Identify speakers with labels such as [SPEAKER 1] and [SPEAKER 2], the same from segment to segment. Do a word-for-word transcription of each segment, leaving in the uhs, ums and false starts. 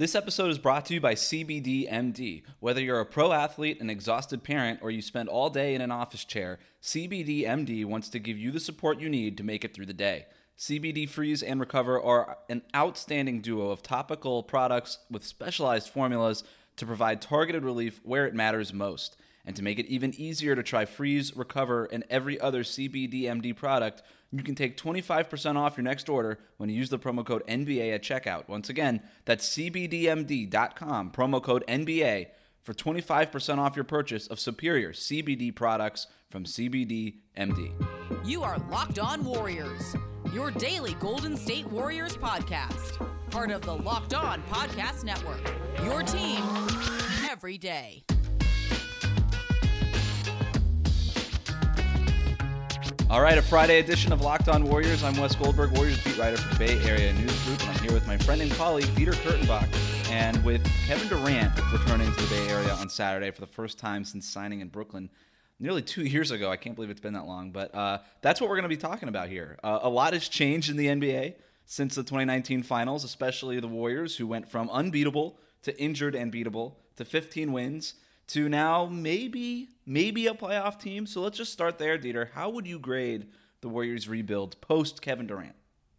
[SPEAKER 1] This episode is brought to you by C B D M D. Whether you're a pro athlete, an exhausted parent, or you spend all day in an office chair, C B D M D wants to give you the support you need to make it through the day. C B D Freeze and Recover are an outstanding duo of topical products with specialized formulas to provide targeted relief where it matters most. And to make it even easier to try Freeze, Recover, and every other C B D M D product, you can take twenty-five percent off your next order when you use the promo code N B A at checkout. Once again, that's C B D M D dot com, promo code N B A, for twenty-five percent off your purchase of superior C B D products from C B D M D.
[SPEAKER 2] You are Locked On Warriors, your daily Golden State Warriors podcast. Part of the Locked On Podcast Network, your team every day.
[SPEAKER 1] All right, a Friday edition of Locked On Warriors. I'm Wes Goldberg, Warriors beat writer for the Bay Area News Group, and I'm here with my friend and colleague, Dieter Kurtenbach, and with Kevin Durant returning to the Bay Area on Saturday for the first time since signing in Brooklyn nearly two years ago. I can't believe it's been that long, but uh, that's what we're going to be talking about here. Uh, a lot has changed in the N B A since the twenty nineteen finals, especially the Warriors, who went from unbeatable to injured and beatable to fifteen wins to now maybe maybe a playoff team. So let's just start there, Dieter. How would you grade the Warriors rebuild post Kevin Durant?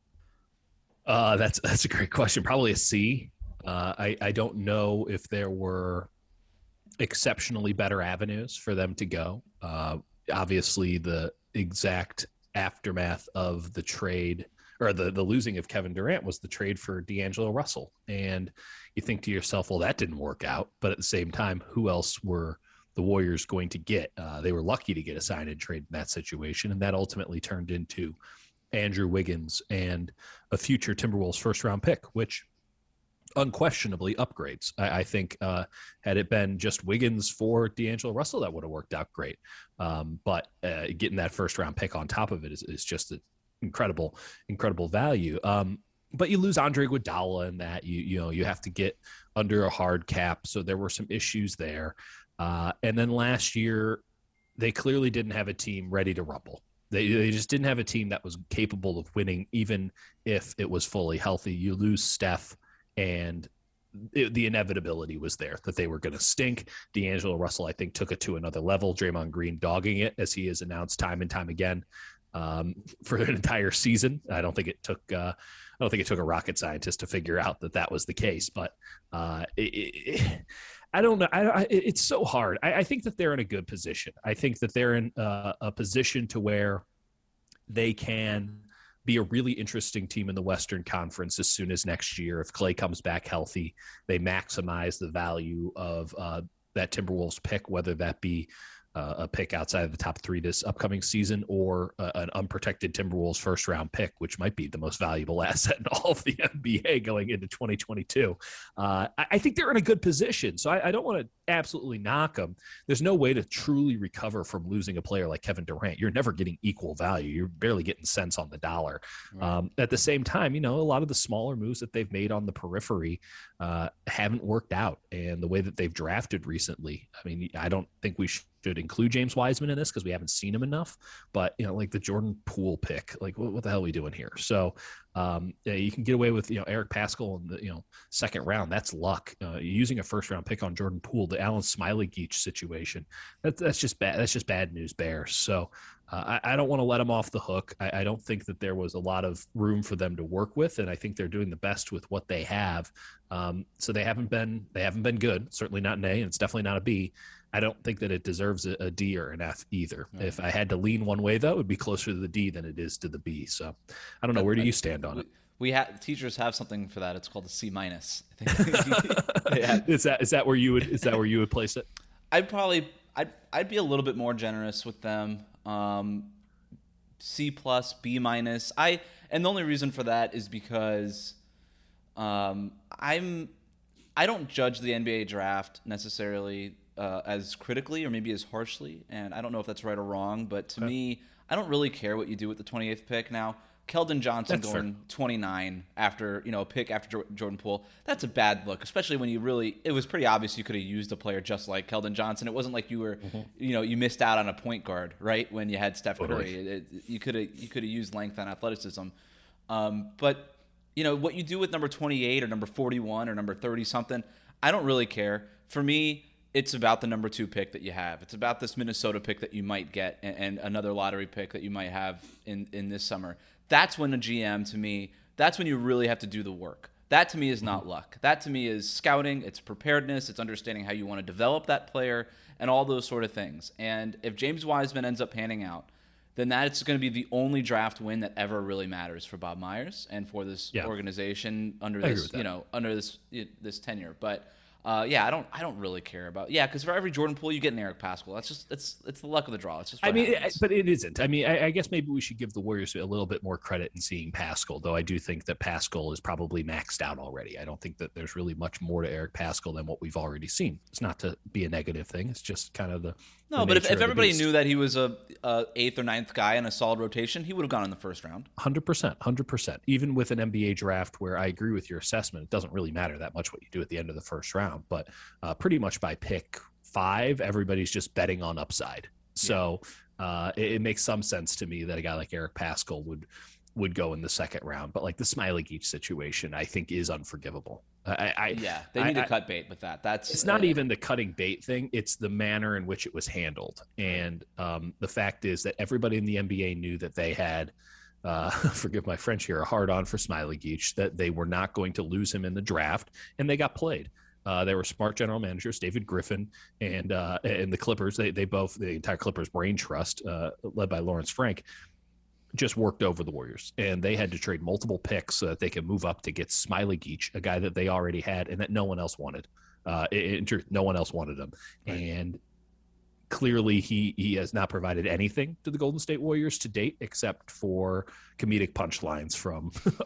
[SPEAKER 3] Uh, that's that's a great question. Probably a C. Uh, I I don't know if there were exceptionally better avenues for them to go. Uh, obviously, the exact aftermath of the trade or the the losing of Kevin Durant was the trade for D'Angelo Russell, and you think to yourself, well, that didn't work out. But at the same time, who else were the Warriors going to get? Uh, they were lucky to get a sign and trade in that situation, and that ultimately turned into Andrew Wiggins and a future Timberwolves first-round pick, which unquestionably upgrades. I, I think uh, had it been just Wiggins for D'Angelo Russell, that would have worked out great. Um, but uh, getting that first-round pick on top of it is, is just an incredible, incredible value. Um, But you lose Andre Iguodala in that you you know you have to get under a hard cap, so there were some issues there. Uh, and then last year, they clearly didn't have a team ready to rumble. They they just didn't have a team that was capable of winning, even if it was fully healthy. You lose Steph, and it, the inevitability was there that they were going to stink. D'Angelo Russell, I think, took it to another level. Draymond Green dogging it, as he has announced time and time again. Um, for an entire season. I don't think it took, uh, I don't think it took a rocket scientist to figure out that that was the case, but, uh, it, it, I don't know. I, I, it's so hard. I, I think that they're in a good position. I think that they're in uh, a position to where they can be a really interesting team in the Western Conference as soon as next year. If Klay comes back healthy, they maximize the value of, uh, that Timberwolves pick, whether that be Uh, a pick outside of the top three this upcoming season, or uh, an unprotected Timberwolves first round pick, which might be the most valuable asset in all of the N B A going into twenty twenty-two. Uh, I, I think they're in a good position, so I, I don't want to absolutely knock them. There's no way to truly recover from losing a player like Kevin Durant. You're never getting equal value. You're barely getting cents on the dollar. Right. Um, at the same time, you know, a lot of the smaller moves that they've made on the periphery uh, haven't worked out, and the way that they've drafted recently, I mean, I don't think we should should include James Wiseman in this because we haven't seen him enough, but you know, like the Jordan Poole pick, like what, what the hell are we doing here? So um, yeah, you can get away with, you know, Eric Paschall in the, you know, second round. That's luck. Uh, using a first round pick on Jordan Poole, the Alan Smiley Geach situation. That's, that's just bad. That's just bad news Bears. So uh, I, I don't want to let them off the hook. I, I don't think that there was a lot of room for them to work with. And I think they're doing the best with what they have. Um, so they haven't been, they haven't been good, certainly not an A, and it's definitely not a B. I don't think that it deserves a, a D or an F either. Mm-hmm. If I had to lean one way, though, it would be closer to the D than it is to the B. So I don't know. Where do you stand on
[SPEAKER 1] we,
[SPEAKER 3] it?
[SPEAKER 1] We have teachers have something for that. It's called a C minus. I think. Yeah.
[SPEAKER 3] Is that is that where you would is that where you would place it?
[SPEAKER 1] I'd probably I'd I'd be a little bit more generous with them. Um, C plus, B minus. I and the only reason for that is because um, I'm I don't judge the N B A draft necessarily Uh, as critically or maybe as harshly, and I don't know if that's right or wrong, but to okay. me, I don't really care what you do with the twenty-eighth pick. Now, Keldon Johnson that's going fair. twenty-nine after, you know, a pick after Jordan Poole, that's a bad look, especially when you really, it was pretty obvious you could have used a player just like Keldon Johnson. It wasn't like you were, mm-hmm. you know, you missed out on a point guard, right, when you had Steph Curry. It, it, you could have you could have used length and athleticism. Um, but you know, what you do with number twenty-eight or number forty-one or number thirty something, I don't really care. For me, it's about the number two pick that you have. It's about this Minnesota pick that you might get and, and another lottery pick that you might have in, in this summer. That's when a G M, to me, that's when you really have to do the work. That, to me, is not luck. That, to me, is scouting. It's preparedness. It's understanding how you want to develop that player and all those sort of things. And if James Wiseman ends up panning out, then that's going to be the only draft win that ever really matters for Bob Myers and for this yeah. organization under this, you know, under this this tenure. But uh, yeah, I don't I don't really care about yeah, because for every Jordan Poole you get an Eric Paschall. That's just it's it's the luck of the draw. It's just
[SPEAKER 3] I mean, it, but it isn't. I mean, I, I guess maybe we should give the Warriors a little bit more credit in seeing Paschall, though I do think that Paschall is probably maxed out already. I don't think that there's really much more to Eric Paschall than what we've already seen. It's not to be a negative thing. It's just kind of the
[SPEAKER 1] no.
[SPEAKER 3] The
[SPEAKER 1] but if, if everybody knew that he was a, a eighth or ninth guy in a solid rotation, he would have gone in the first round.
[SPEAKER 3] one hundred percent, one hundred percent. Even with an N B A draft where I agree with your assessment, it doesn't really matter that much what you do at the end of the first round, but. Uh, pretty much by pick five, everybody's just betting on upside. So uh, it, it makes some sense to me that a guy like Eric Paschall would would go in the second round. But like the Smiley Geach situation, I think is unforgivable. I, I
[SPEAKER 1] yeah, they need
[SPEAKER 3] I,
[SPEAKER 1] to cut bait with that. That's
[SPEAKER 3] it's not uh, even the cutting bait thing; it's the manner in which it was handled. And um, the fact is that everybody in the N B A knew that they had. Uh, forgive my French here, a hard on for Smiley Geach, that they were not going to lose him in the draft, and they got played. Uh, they were smart general managers, David Griffin and uh, and the Clippers. They they both the entire Clippers brain trust, uh, led by Lawrence Frank, just worked over the Warriors, and they had to trade multiple picks so that they could move up to get Smiley Geach, a guy that they already had and that no one else wanted. Uh, in truth, no one else wanted him, right. And clearly he he has not provided anything to the Golden State Warriors to date, except for comedic punchlines from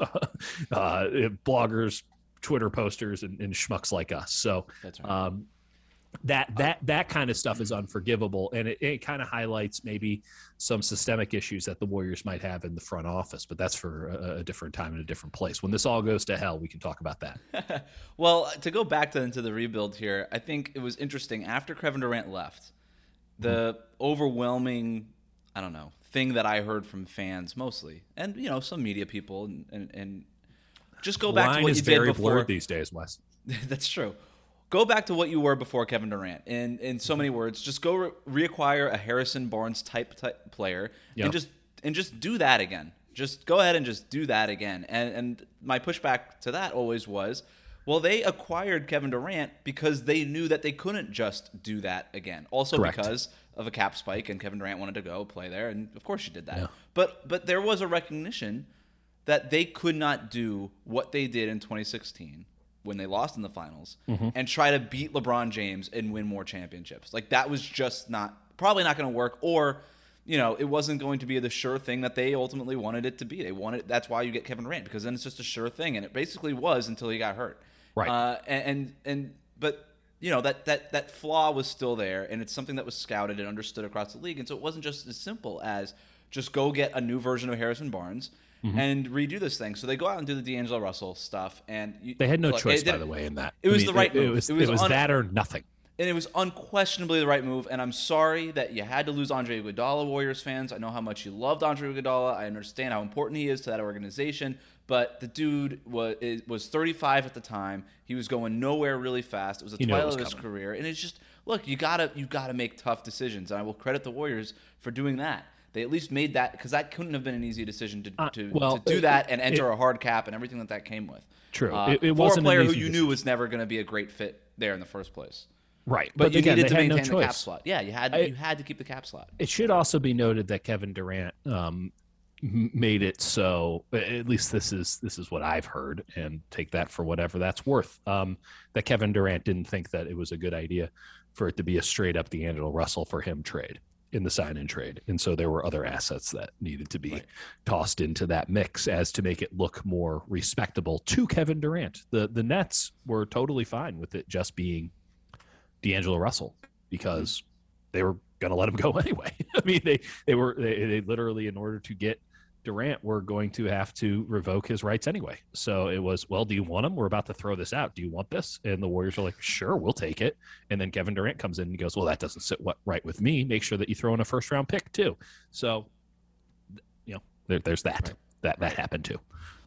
[SPEAKER 3] uh, bloggers. Twitter posters and, and schmucks like us. So
[SPEAKER 1] That's right.
[SPEAKER 3] um, that that that kind of stuff is unforgivable, and it, it kind of highlights maybe some systemic issues that the Warriors might have in the front office. But that's for a, a different time and a different place. When this all goes to hell, we can talk about that.
[SPEAKER 1] Well, to go back to into the rebuild here, I think it was interesting after Kevin Durant left. The mm-hmm. overwhelming, I don't know, thing that I heard from fans mostly, and you know some media people and and. and Just go back
[SPEAKER 3] Line
[SPEAKER 1] to what
[SPEAKER 3] is
[SPEAKER 1] you
[SPEAKER 3] very
[SPEAKER 1] did before.
[SPEAKER 3] blurred these days, Wes.
[SPEAKER 1] That's true. Go back to what you were before Kevin Durant. In in so many words, just go re- reacquire a Harrison Barnes type, type player
[SPEAKER 3] yep.
[SPEAKER 1] and just and just do that again. Just go ahead and just do that again. And and my pushback to that always was, well, they acquired Kevin Durant because they knew that they couldn't just do that again. Also
[SPEAKER 3] Correct.
[SPEAKER 1] Because of a cap spike, and Kevin Durant wanted to go play there, and of course you did that.
[SPEAKER 3] Yeah.
[SPEAKER 1] But but there was a recognition that they could not do what they did in twenty sixteen when they lost in the finals mm-hmm. and try to beat LeBron James and win more championships. Like that was just not probably not going to work, or you know, it wasn't going to be the sure thing that they ultimately wanted it to be. They wanted that's why you get Kevin Durant, because then it's just a sure thing, and it basically was until he got hurt.
[SPEAKER 3] Right.
[SPEAKER 1] Uh, and, and and but you know that that that flaw was still there, and it's something that was scouted and understood across the league, and so it wasn't just as simple as just go get a new version of Harrison Barnes. Mm-hmm. And redo this thing. So they go out and do the D'Angelo Russell stuff, and you,
[SPEAKER 3] they had no
[SPEAKER 1] look,
[SPEAKER 3] choice, by the way, in that.
[SPEAKER 1] It was
[SPEAKER 3] I mean,
[SPEAKER 1] the right
[SPEAKER 3] it,
[SPEAKER 1] move.
[SPEAKER 3] It was,
[SPEAKER 1] it was,
[SPEAKER 3] it was
[SPEAKER 1] un-
[SPEAKER 3] that or nothing.
[SPEAKER 1] And it was unquestionably the right move. And I'm sorry that you had to lose Andre Iguodala, Warriors fans. I know how much you loved Andre Iguodala. I understand how important he is to that organization. But the dude was was thirty-five at the time. He was going nowhere really fast. It was the
[SPEAKER 3] you
[SPEAKER 1] twilight
[SPEAKER 3] was
[SPEAKER 1] of his
[SPEAKER 3] coming.
[SPEAKER 1] career. And it's just look, you gotta you gotta make tough decisions. And I will credit the Warriors for doing that. They at least made that, because that couldn't have been an easy decision to
[SPEAKER 3] uh,
[SPEAKER 1] to,
[SPEAKER 3] well,
[SPEAKER 1] to do
[SPEAKER 3] it,
[SPEAKER 1] that and enter
[SPEAKER 3] it,
[SPEAKER 1] a hard cap and everything that that came with.
[SPEAKER 3] True.
[SPEAKER 1] Uh,
[SPEAKER 3] it, it
[SPEAKER 1] for
[SPEAKER 3] wasn't
[SPEAKER 1] a player
[SPEAKER 3] an
[SPEAKER 1] who
[SPEAKER 3] easy
[SPEAKER 1] you
[SPEAKER 3] decision.
[SPEAKER 1] knew was never going to be a great fit there in the first place.
[SPEAKER 3] Right.
[SPEAKER 1] But,
[SPEAKER 3] But,
[SPEAKER 1] you
[SPEAKER 3] again,
[SPEAKER 1] needed to
[SPEAKER 3] they had
[SPEAKER 1] maintain
[SPEAKER 3] no
[SPEAKER 1] the cap
[SPEAKER 3] choice.
[SPEAKER 1] slot. Yeah, you had
[SPEAKER 3] I-
[SPEAKER 1] you had to keep the cap slot.
[SPEAKER 3] It should also be noted that Kevin Durant um, m- made it so. At least this is this is what I've heard, and take that for whatever that's worth. Um, that Kevin Durant didn't think that it was a good idea for it to be a straight up D'Angelo Russell for him trade in the sign and trade, and so there were other assets that needed to be
[SPEAKER 1] Right.
[SPEAKER 3] tossed into that mix as to make it look more respectable to Kevin Durant. The the Nets were totally fine with it just being D'Angelo Russell, because they were going to let him go anyway. I mean, they they were they, they literally, in order to get Durant, were going to have to revoke his rights anyway. So it was, well, do you want him? We're about to throw this out. Do you want this? And the Warriors are like, sure, we'll take it. And then Kevin Durant comes in and goes, well, that doesn't sit what, right with me. Make sure that you throw in a first round pick too. So, you know, there, there's that.
[SPEAKER 1] Right.
[SPEAKER 3] That that happened too.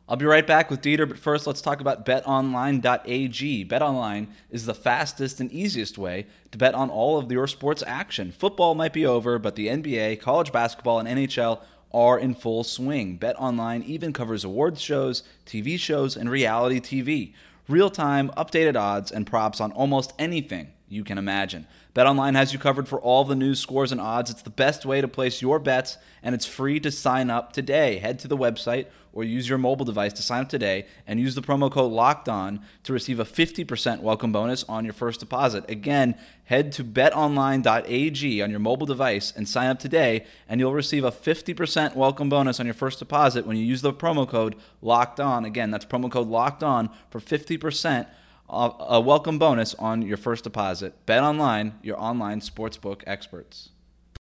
[SPEAKER 1] I'll be right back with Dieter, but first let's talk about bet online dot a g. BetOnline is the fastest and easiest way to bet on all of your sports action. Football might be over, but the N B A, college basketball, and N H L are in full swing. BetOnline even covers awards shows, T V shows, and reality T V. Real-time, updated odds and props on almost anything you can imagine. BetOnline has you covered for all the news, scores, and odds. It's the best way to place your bets, and it's free to sign up today. Head to the website or use your mobile device to sign up today and use the promo code LOCKEDON to receive a fifty percent welcome bonus on your first deposit. Again, head to bet online dot a g on your mobile device and sign up today, and you'll receive a fifty percent welcome bonus on your first deposit when you use the promo code LOCKEDON. Again, that's promo code LOCKEDON for fifty percent a welcome bonus on your first deposit. BetOnline, your online sportsbook experts.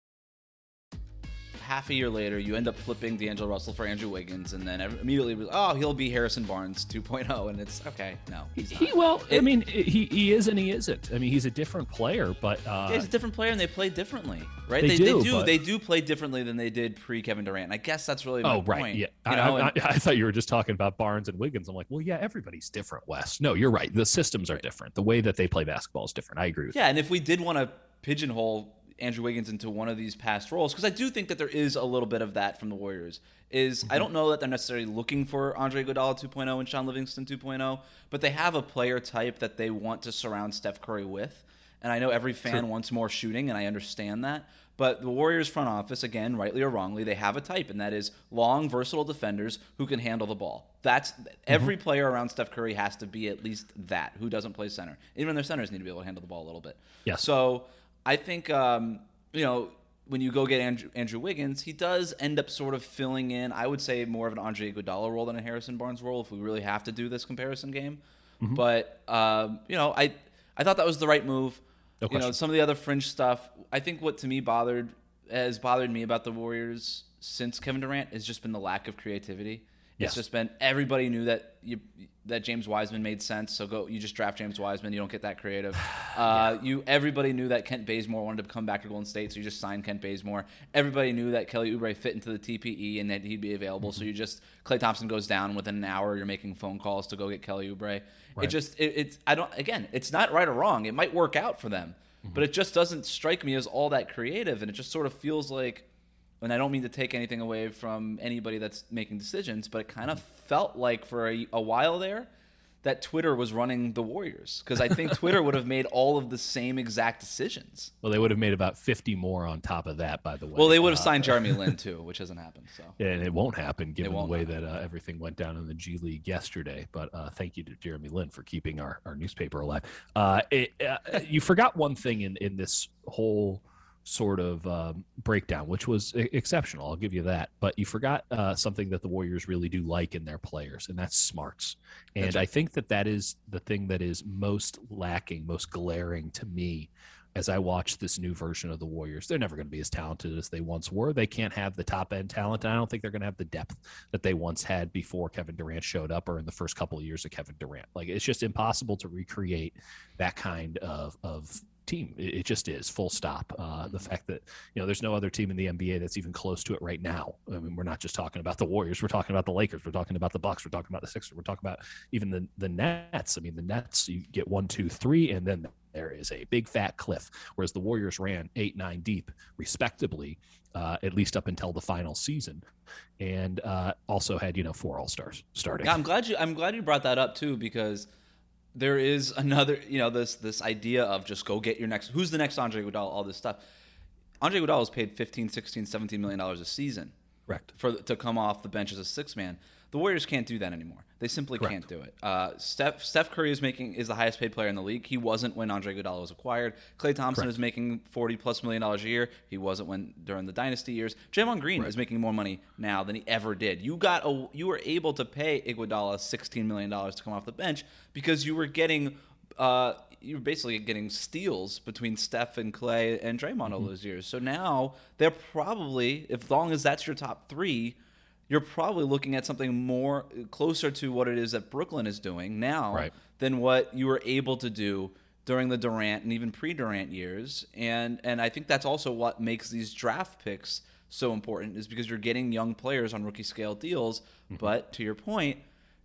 [SPEAKER 1] Half a year later, you end up flipping D'Angelo Russell for Andrew Wiggins, and then immediately, oh, he'll be Harrison Barnes two point oh, and it's okay. No, he's not.
[SPEAKER 3] He, well,
[SPEAKER 1] it,
[SPEAKER 3] I mean, he he is and he isn't. I mean, he's a different player, but uh,
[SPEAKER 1] yeah, he's a different player, and they play differently, right?
[SPEAKER 3] They,
[SPEAKER 1] they
[SPEAKER 3] do.
[SPEAKER 1] They do,
[SPEAKER 3] but...
[SPEAKER 1] they do play differently than they did pre Kevin Durant. And I guess that's really my
[SPEAKER 3] oh, right.
[SPEAKER 1] point.
[SPEAKER 3] Yeah,
[SPEAKER 1] you
[SPEAKER 3] I,
[SPEAKER 1] know,
[SPEAKER 3] I,
[SPEAKER 1] and,
[SPEAKER 3] I, I thought you were just talking about Barnes and Wiggins. I'm like, well, yeah, everybody's different, Wes. No, you're right. The systems are
[SPEAKER 1] right.
[SPEAKER 3] different. The way that they play basketball is different. I agree with
[SPEAKER 1] yeah,
[SPEAKER 3] you.
[SPEAKER 1] Yeah, and if we did want to pigeonhole Andrew Wiggins into one of these past roles, because I do think that there is a little bit of that from the Warriors, is mm-hmm. I don't know that they're necessarily looking for Andre Iguodala two point oh and Sean Livingston two point oh, but they have a player type that they want to surround Steph Curry with. And I know every fan
[SPEAKER 3] True.
[SPEAKER 1] wants more shooting, and I understand that. But the Warriors front office, again, rightly or wrongly, they have a type, and that is long, versatile defenders who can handle the ball. That's mm-hmm. every player around Steph Curry has to be at least that, who doesn't play center. Even their centers need to be able to handle the ball a little bit.
[SPEAKER 3] Yeah.
[SPEAKER 1] So I think, um, you know, when you go get Andrew, Andrew Wiggins, he does end up sort of filling in, I would say, more of an Andre Iguodala role than a Harrison Barnes role if we really have to do this comparison game. Mm-hmm. But, um, you know, I I thought that was the right move.
[SPEAKER 3] No
[SPEAKER 1] you know, some of the other fringe stuff, I think what to me bothered, has bothered me about the Warriors since Kevin Durant has just been the lack of creativity. It's
[SPEAKER 3] yes.
[SPEAKER 1] just been everybody knew that you that James Wiseman made sense, so go you just draft James Wiseman. You don't get that creative. Uh, yeah. You everybody knew that Kent Bazemore wanted to come back to Golden State, so you just signed Kent Bazemore. Everybody knew that Kelly Oubre fit into the T P E and that he'd be available, mm-hmm. so you just Klay Thompson goes down within an hour. You're making phone calls to go get Kelly Oubre. Right. It just it, it's I don't again. It's not right or wrong. It might work out for them, mm-hmm. but it just doesn't strike me as all that creative, and it just sort of feels like. And I don't mean to take anything away from anybody that's making decisions, but it kind of felt like for a, a while there that Twitter was running the Warriors, because I think Twitter would have made all of the same exact decisions.
[SPEAKER 3] Well, they would have made about fifty more on top of that, by the way.
[SPEAKER 1] Well, they would have
[SPEAKER 3] uh,
[SPEAKER 1] signed Jeremy Lin, too, which hasn't happened. So
[SPEAKER 3] yeah, and it won't happen given
[SPEAKER 1] won't
[SPEAKER 3] the way
[SPEAKER 1] happen.
[SPEAKER 3] that uh, everything went down in the G League yesterday. But uh, thank you to Jeremy Lin for keeping our, our newspaper alive. Uh, it, uh, you forgot one thing in, in this whole sort of um, breakdown, which was I- exceptional. I'll give you that. But you forgot uh, something that the Warriors really do like in their players, and that's smarts. And that's right. I think that that is the thing that is most lacking, most glaring to me as I watch this new version of the Warriors. They're never going to be as talented as they once were. They can't have the top-end talent, and I don't think they're going to have the depth that they once had before Kevin Durant showed up or in the first couple of years of Kevin Durant. Like, it's just impossible to recreate that kind of of team. It just is, full stop. Uh, the fact that, you know, there's no other team in the N B A that's even close to it right now. I mean, we're not just talking about the Warriors. We're talking about the Lakers. We're talking about the Bucks. We're talking about the Sixers. We're talking about even the, the Nets. I mean, the Nets, you get one, two, three, and then there is a big fat cliff, whereas the Warriors ran eight, nine deep, respectably, uh, at least up until the final season, and uh, also had, you know, four All-Stars starting.
[SPEAKER 1] Yeah, I'm glad you. I'm glad you brought that up too, because there is another, you know, this this idea of just go get your next. Who's the next Andre Iguodala? All this stuff. Andre Iguodala is paid fifteen, sixteen, seventeen million dollars a season,
[SPEAKER 3] correct,
[SPEAKER 1] for to come off the bench as a six man. The Warriors can't do that anymore. They simply
[SPEAKER 3] Correct.
[SPEAKER 1] can't do it. Uh, Steph Steph Curry is making is the highest paid player in the league. He wasn't when Andre Iguodala was acquired. Klay Thompson
[SPEAKER 3] Correct.
[SPEAKER 1] is making forty plus million dollars a year. He wasn't when during the dynasty years. Draymond Green
[SPEAKER 3] Right.
[SPEAKER 1] is making more money now than he ever did. You got a, you were able to pay Iguodala sixteen million dollars to come off the bench because you were getting uh, you were basically getting steals between Steph and Klay and Draymond mm-hmm. all those years. So now they're probably, as long as that's your top three, you're probably looking at something more closer to what it is that Brooklyn is doing now
[SPEAKER 3] Right.
[SPEAKER 1] than what you were able to do during the Durant and even pre-Durant years. And and I think that's also what makes these draft picks so important, is because you're getting young players on rookie scale deals. Mm-hmm. But to your point,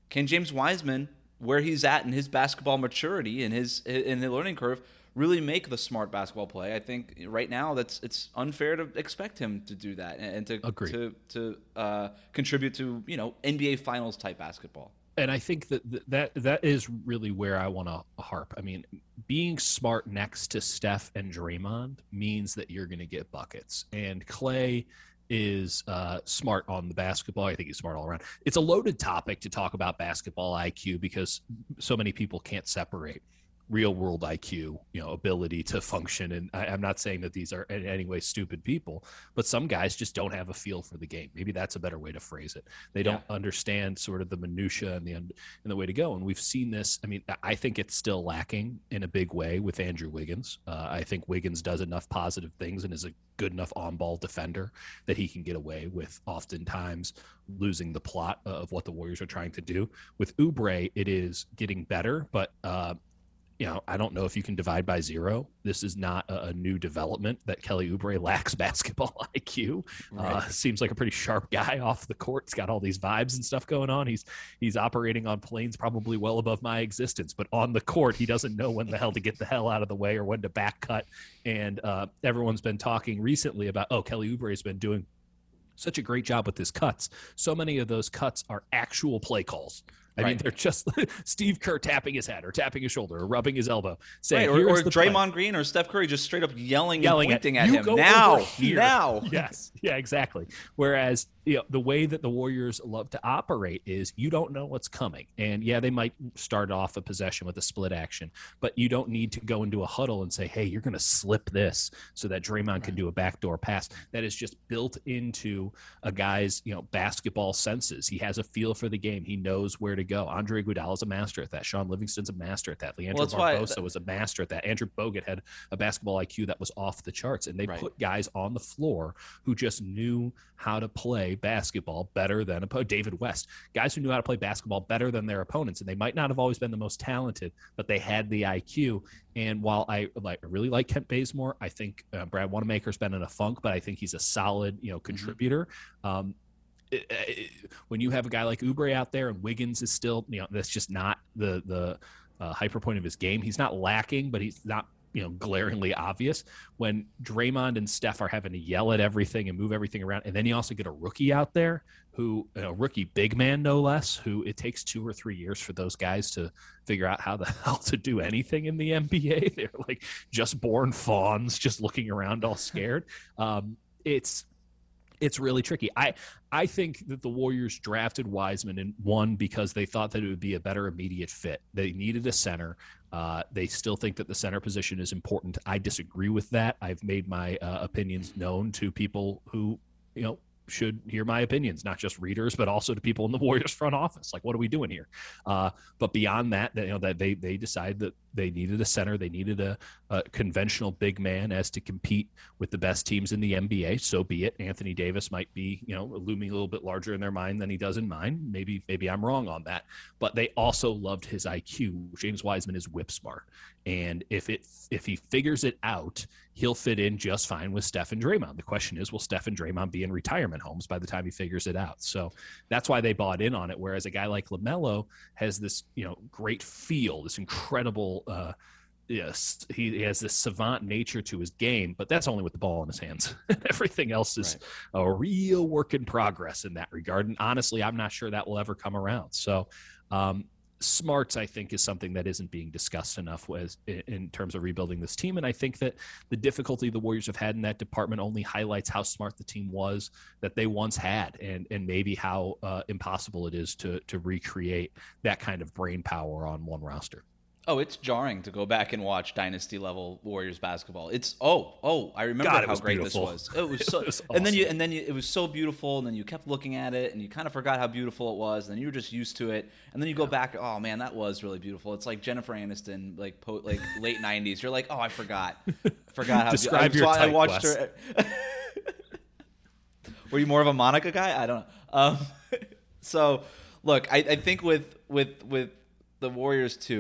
[SPEAKER 1] Can James Wiseman, where he's at in his basketball maturity and his in the learning curve, really make the smart basketball play? I think right now that's it's unfair to expect him to do that and to
[SPEAKER 3] Agreed.
[SPEAKER 1] to to uh, contribute to, you know, N B A Finals type basketball.
[SPEAKER 3] And I think that that that is really where I want to harp. I mean, being smart next to Steph and Draymond means that you're going to get buckets. And Clay is uh, smart on the basketball. I think he's smart all around. It's a loaded topic to talk about basketball I Q because so many people can't separate real world I Q, you know, ability to function. And I, I'm not saying that these are in any way stupid people, but some guys just don't have a feel for the game. Maybe that's a better way to phrase it. They don't yeah. understand sort of the minutia and the and the way to go. And we've seen this. I mean, I think it's still lacking in a big way with Andrew Wiggins. Uh, I think Wiggins does enough positive things and is a good enough on-ball defender that he can get away with oftentimes losing the plot of what the Warriors are trying to do. With Oubre, it is getting better, but uh, you know, I don't know if you can divide by zero. This is not a, a new development that Kelly Oubre lacks basketball I Q. Right. Uh, seems like a pretty sharp guy off the court. He's got all these vibes and stuff going on. He's he's operating on planes probably well above my existence, but on the court, he doesn't know when the hell to get the hell out of the way or when to back cut. And uh, everyone's been talking recently about, oh, Kelly Oubre has been doing such a great job with his cuts. So many of those cuts are actual play calls. I right. mean, they're just Steve Kerr tapping his head or tapping his shoulder or rubbing his elbow. Saying,
[SPEAKER 1] right, or or Draymond
[SPEAKER 3] play.
[SPEAKER 1] Green or Steph Curry just straight up yelling,
[SPEAKER 3] yelling
[SPEAKER 1] and pointing
[SPEAKER 3] at,
[SPEAKER 1] at,
[SPEAKER 3] you
[SPEAKER 1] him.
[SPEAKER 3] Go
[SPEAKER 1] now,
[SPEAKER 3] here.
[SPEAKER 1] now.
[SPEAKER 3] Yes, yeah, exactly. Whereas, you know, the way that the Warriors love to operate is you don't know what's coming. And, yeah, they might start off a possession with a split action, but you don't need to go into a huddle and say, hey, you're going to slip this so that Draymond right. can do a backdoor pass. That is just built into a guy's, you know, basketball senses. He has a feel for the game. He knows where to go. Andre Iguodala is a master at that. Sean Livingston's a master at that. Leandro well, Barbosa was a master at that. Andrew Bogut had a basketball I Q that was off the charts. And they right. put guys on the floor who just knew how to play basketball better than a David West, guys who knew how to play basketball better than their opponents. And they might not have always been the most talented, but they had the I Q. And while I like I really like Kent Bazemore, I think uh, Brad Wanamaker's been in a funk, but I think he's a solid, you know, contributor. Mm-hmm. Um, it, it, when you have a guy like Oubre out there and Wiggins is still, you know, that's just not the the uh, hyper point of his game. He's not lacking, but he's not, you know, glaringly obvious. When Draymond and Steph are having to yell at everything and move everything around, and then you also get a rookie out there who, a rookie big man no less, who it takes two or three years for those guys to figure out how the hell to do anything in the N B A. They're like just born fawns, just looking around all scared. Um, it's it's really tricky. I I think that the Warriors drafted Wiseman in one because they thought that it would be a better immediate fit. They needed a center. Uh, they still think that the center position is important. I disagree with that. I've made my uh, opinions known to people who, you know, should hear my opinions, not just readers, but also to people in the Warriors front office. Like, what are we doing here? Uh, but beyond that, you know, that they they decided that they needed a center, they needed a, a conventional big man as to compete with the best teams in the N B A. So be it. Anthony Davis might be, you know, looming a little bit larger in their mind than he does in mine. Maybe maybe I'm wrong on that. But they also loved his I Q. James Wiseman is whip smart, and if it if he figures it out, he'll fit in just fine with Steph and Draymond. The question is, will Steph and Draymond be in retirement homes by the time he figures it out? So that's why they bought in on it. Whereas a guy like LaMelo has this, you know, great feel, this incredible, uh, yes, he, he has this savant nature to his game, but that's only with the ball in his hands. Everything else is right. a real work in progress in that regard. And honestly, I'm not sure that will ever come around. So, um, smarts, I think, is something that isn't being discussed enough with, in terms of rebuilding this team. And I think that the difficulty the Warriors have had in that department only highlights how smart the team was that they once had, and and maybe how uh, impossible it is to to recreate that kind of brain power on one roster.
[SPEAKER 1] Oh, it's jarring to go back and watch dynasty level Warriors basketball. It's oh oh I remember
[SPEAKER 3] God,
[SPEAKER 1] how great
[SPEAKER 3] beautiful.
[SPEAKER 1] this was. It was so,
[SPEAKER 3] it was awesome.
[SPEAKER 1] and then you and then you, it was so beautiful, and then you kept looking at it, and you kind of forgot how beautiful it was, and then you were just used to it, and then you go yeah. back. Oh man, that was really beautiful. It's like Jennifer Aniston, like po- like late nineties. You're like, oh, I forgot, forgot how.
[SPEAKER 3] Describe
[SPEAKER 1] be-
[SPEAKER 3] your
[SPEAKER 1] I,
[SPEAKER 3] type,
[SPEAKER 1] I watched
[SPEAKER 3] Wes.
[SPEAKER 1] her. Were you more of a Monica guy? I don't know. Um, so look, I, I think with with with the Warriors too.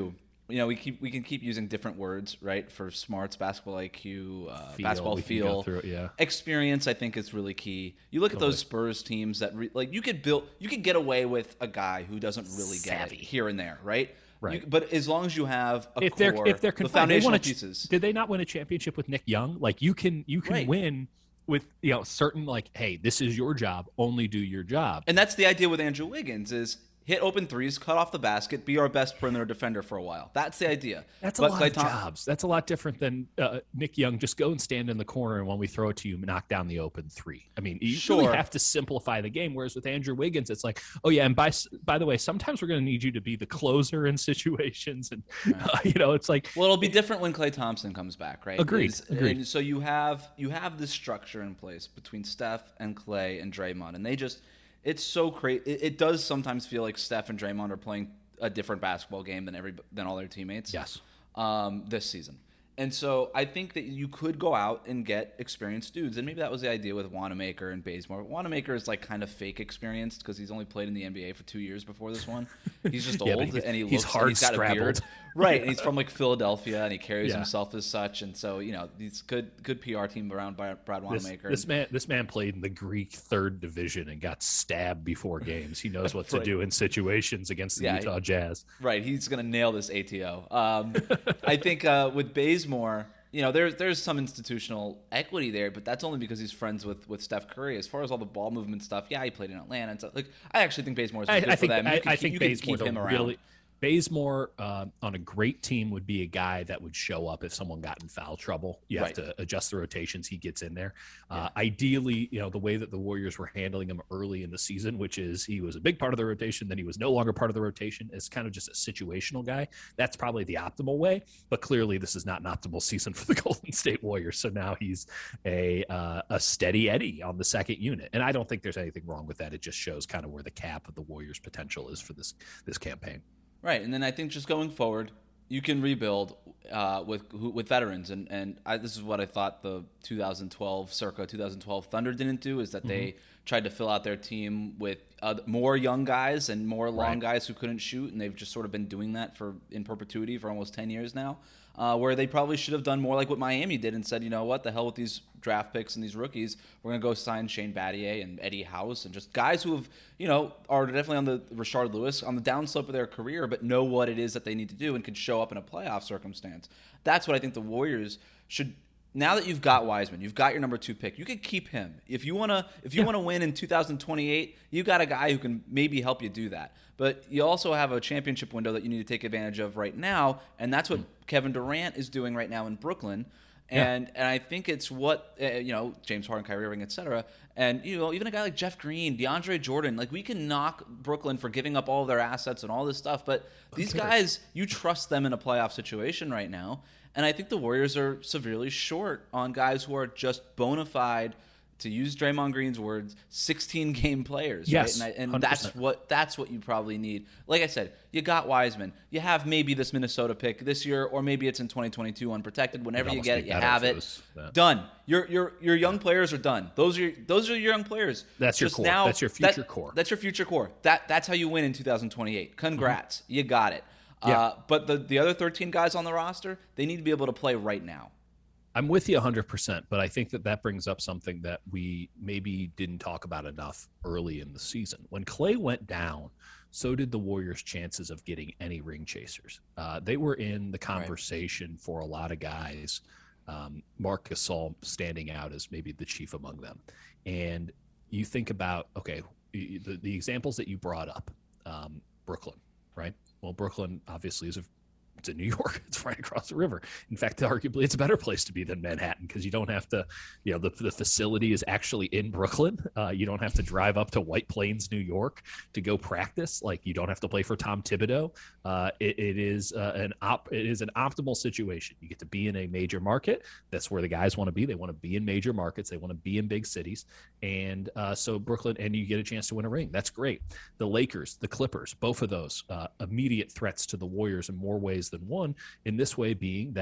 [SPEAKER 1] you know, we keep we can keep using different words, right? For smarts, basketball I Q, uh,
[SPEAKER 3] Feel,
[SPEAKER 1] basketball
[SPEAKER 3] we can go
[SPEAKER 1] feel,
[SPEAKER 3] through it, yeah.
[SPEAKER 1] experience. I think is really key. You look at those Spurs teams that re- like you could build, you could get away with a guy who doesn't really
[SPEAKER 3] Savvy.
[SPEAKER 1] get it here and there, right?
[SPEAKER 3] Right.
[SPEAKER 1] You, but as long as you have a
[SPEAKER 3] if
[SPEAKER 1] core,
[SPEAKER 3] they're if they're
[SPEAKER 1] the
[SPEAKER 3] confined, they
[SPEAKER 1] foundational
[SPEAKER 3] won a ch-
[SPEAKER 1] pieces.
[SPEAKER 3] Did they not win a championship with Nick Young? Like you can you can
[SPEAKER 1] Right.
[SPEAKER 3] win with you know certain like, hey, this is your job. Only do your job.
[SPEAKER 1] And that's the idea with Andrew Wiggins is hit open threes, cut off the basket, be our best perimeter defender for a while. That's the idea.
[SPEAKER 3] That's a
[SPEAKER 1] but
[SPEAKER 3] lot
[SPEAKER 1] Klay
[SPEAKER 3] of
[SPEAKER 1] Thom-
[SPEAKER 3] jobs. That's a lot different than uh, Nick Young. Just go and stand in the corner, and when we throw it to you, knock down the open three. I mean, you
[SPEAKER 1] Sure.
[SPEAKER 3] really have to simplify the game. Whereas with Andrew Wiggins, it's like, oh yeah, and by by the way, sometimes we're going to need you to be the closer in situations, and uh, you know, it's like,
[SPEAKER 1] Well, it'll be different when Klay Thompson comes back, right?
[SPEAKER 3] Agreed,
[SPEAKER 1] Is-
[SPEAKER 3] agreed.
[SPEAKER 1] And so you have you have this structure in place between Steph and Klay and Draymond, and they just it's so crazy. It, it does sometimes feel like Steph and Draymond are playing a different basketball game than every than all their teammates.
[SPEAKER 3] yes,
[SPEAKER 1] Um, this season. And so I think that you could go out and get experienced dudes. And maybe that was the idea with Wanamaker and Bazemore. Wanamaker is like kind of fake experienced because he's only played in the N B A for two years before this one. He's just
[SPEAKER 3] Yeah, but
[SPEAKER 1] old
[SPEAKER 3] he's-
[SPEAKER 1] and he
[SPEAKER 3] he's
[SPEAKER 1] looks
[SPEAKER 3] hard
[SPEAKER 1] and he's got a beard.
[SPEAKER 3] scrabbled.
[SPEAKER 1] Right. And he's from like Philadelphia and he carries
[SPEAKER 3] Yeah.
[SPEAKER 1] himself as such. And so, you know, he's good good P R team around by Brad
[SPEAKER 3] this,
[SPEAKER 1] Wanamaker.
[SPEAKER 3] this man this man played in the Greek third division and got stabbed before games. He knows what to
[SPEAKER 1] Right.
[SPEAKER 3] do in situations against the
[SPEAKER 1] Yeah,
[SPEAKER 3] Utah Jazz.
[SPEAKER 1] Right, he's going to nail this A T O. Um, I think uh, with Bazemore, you know, there's there's some institutional equity there, but that's only because he's friends with, with Steph Curry. As far as all the ball movement stuff, yeah, he played in Atlanta and stuff. Like, I actually think Bazemore is
[SPEAKER 3] I,
[SPEAKER 1] good
[SPEAKER 3] I
[SPEAKER 1] for
[SPEAKER 3] think
[SPEAKER 1] them. You
[SPEAKER 3] I,
[SPEAKER 1] could
[SPEAKER 3] I
[SPEAKER 1] keep-
[SPEAKER 3] think
[SPEAKER 1] you could
[SPEAKER 3] Bazemore
[SPEAKER 1] keep him around.
[SPEAKER 3] really Bazemore uh, on a great team would be a guy that would show up if someone got in foul trouble. You have
[SPEAKER 1] Right.
[SPEAKER 3] to adjust the rotations. He gets in there. Uh, ideally, you know, the way that the Warriors were handling him early in the season, which is he was a big part of the rotation, then he was no longer part of the rotation, is kind of just a situational guy. That's probably the optimal way. But clearly, this is not an optimal season for the Golden State Warriors. So now he's a uh, a steady Eddie on the second unit, and I don't think there's anything wrong with that. It just shows kind of where the cap of the Warriors' potential is for this this campaign.
[SPEAKER 1] Right, and then I think just going forward, you can rebuild uh, with who- with veterans, and and I, this is what I thought the two thousand twelve, circa two thousand twelve Thunder didn't do, is that
[SPEAKER 3] Mm-hmm.
[SPEAKER 1] they tried to fill out their team with uh, more young guys and more long
[SPEAKER 3] Right.
[SPEAKER 1] guys who couldn't shoot, and they've just sort of been doing that for in perpetuity for almost ten years now. Uh, where they probably should have done more like what Miami did and said, you know what, the hell with these draft picks and these rookies. We're going to go sign Shane Battier and Eddie House and just guys who have, you know, are definitely on the Rashard Lewis, on the downslope of their career, but know what it is that they need to do and can show up in a playoff circumstance. That's what I think the Warriors should. Now that you've got Wiseman, you've got your number two pick. You could keep him if you wanna. If you
[SPEAKER 3] Yeah.
[SPEAKER 1] want to win in two thousand twenty-eight, you got a guy who can maybe help you do that. But you also have a championship window that you need to take advantage of right now, and that's what Kevin Durant is doing right now in Brooklyn. And and I think it's what uh, you know, James Harden, Kyrie Irving, et cetera. And you know, even a guy like Jeff Green, DeAndre Jordan, like we can knock Brooklyn for giving up all of their assets and all this stuff, but these
[SPEAKER 3] cares?
[SPEAKER 1] guys, you trust them in a playoff situation right now. And I think the Warriors are severely short on guys who are just bona fide, to use Draymond Green's words, sixteen-game players.
[SPEAKER 3] Yes,
[SPEAKER 1] right? And, I,
[SPEAKER 3] one
[SPEAKER 1] and
[SPEAKER 3] hundred
[SPEAKER 1] that's
[SPEAKER 3] percent.
[SPEAKER 1] what that's what you probably need. Like I said, you got Wiseman. You have maybe this Minnesota pick this year, or maybe it's in twenty twenty-two unprotected. Whenever you
[SPEAKER 3] almost
[SPEAKER 1] get
[SPEAKER 3] be
[SPEAKER 1] it, you
[SPEAKER 3] better
[SPEAKER 1] have
[SPEAKER 3] if it
[SPEAKER 1] it.
[SPEAKER 3] was that.
[SPEAKER 1] Done. Your your your young players are done. Those are your, those are your young players.
[SPEAKER 3] That's your
[SPEAKER 1] Just
[SPEAKER 3] core.
[SPEAKER 1] Now,
[SPEAKER 3] That's your
[SPEAKER 1] that-
[SPEAKER 3] future core.
[SPEAKER 1] That's your future core. That that's how you win in two thousand twenty-eight. Congrats, you got it.
[SPEAKER 3] Yeah.
[SPEAKER 1] Uh, but the the other thirteen guys on the roster, they need to be able to play right now.
[SPEAKER 3] I'm with you one hundred percent, but I think that that brings up something that we maybe didn't talk about enough early in the season. When Klay went down, so did the Warriors' chances of getting any ring chasers. Uh, they were in the conversation for a lot of guys, um, Marc Gasol standing out as maybe the chief among them. And you think about, okay, the, the examples that you brought up, um, Brooklyn, right? Well, Brooklyn obviously is a It's in New York. It's right across the river. In fact, arguably, it's a better place to be than Manhattan because you don't have to, you know, the, the facility is actually in Brooklyn. Uh, you don't have to drive up to White Plains, New York to go practice. Like you don't have to play for Tom Thibodeau. Uh, it, it is uh, an op. It is an optimal situation. You get to be in a major market. That's where the guys want to be. They want to be in major markets. They want to be in big cities. And uh, so Brooklyn, and you get a chance to win a ring. That's great. The Lakers, the Clippers, both of those uh, immediate threats to the Warriors in more ways than one, in this way being that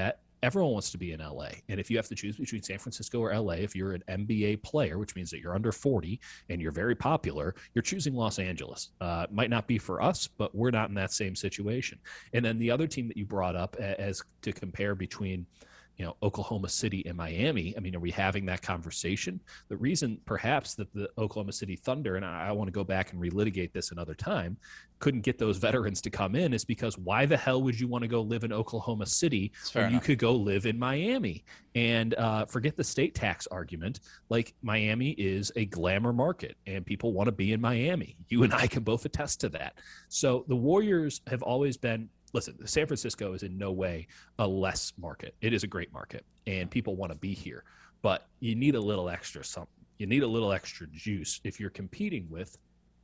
[SPEAKER 3] everyone wants to be in L A. And if you have to choose between San Francisco or L A, if you're an N B A player, which means that you're under forty and you're very popular, you're choosing Los Angeles. Uh, might not be for us, but we're not in that same situation. And then the other team that you brought up as to compare between, you know, Oklahoma City and Miami. I mean, are we having that conversation? The reason perhaps that the Oklahoma City Thunder, and I, I want to go back and relitigate this another time, couldn't get those veterans to come in is because why the hell would you want to go live in Oklahoma City when you could go live in Miami? And uh, forget the state tax argument. Like, Miami is a glamour market and people want to be in Miami. You and I can both attest to that. So the Warriors have always been, listen, San Francisco is in no way a less market. It is a great market and people want to be here, but you need a little extra something. You need a little extra juice if you're competing with